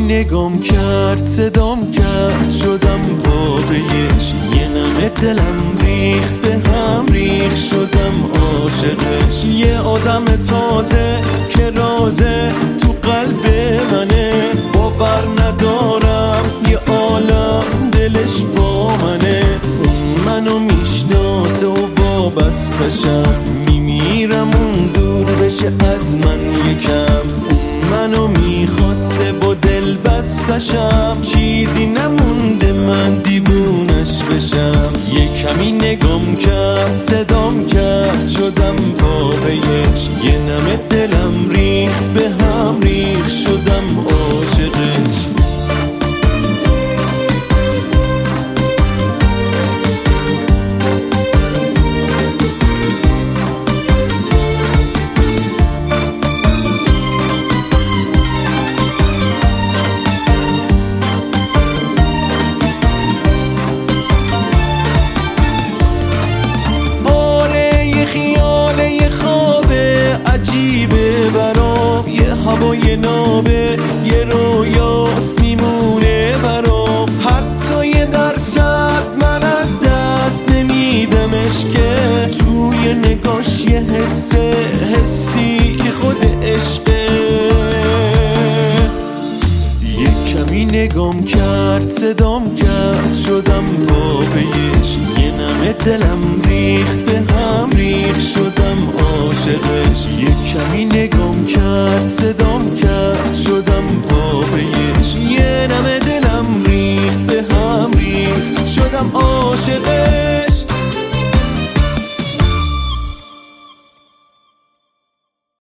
نگام کرد صدام کرد شدم بابیش، یه نمه دلم ریخت به هم ریخت شدم عاشقش. یه آدم تازه که رازه تو قلب منه، باور ندارم یه عالم دلش با منه. منو میشناسه و وابستشم، میمیرم اون دور بشه از من یکم. منو میخواسته با دل بستشم، چیزی نمونده من دیوونش بشم. یه کمی نگام کرد صدام کرد شدم بابیش، یه نمه دلم ریخت به هم ریخت شدم عاشقش. عجیبه برام یه هوای نابه، یه رویاست میمونه برام. حتی یه درصد من از دست نمیدمش که توی نگاش یه حسی که خود عشقه. یه کمی نگام کرد صدام کرد شدم بابیش، یه نمه دلم ریخت به هم ریخت شدم عاشقش. یه کمی نگام کرد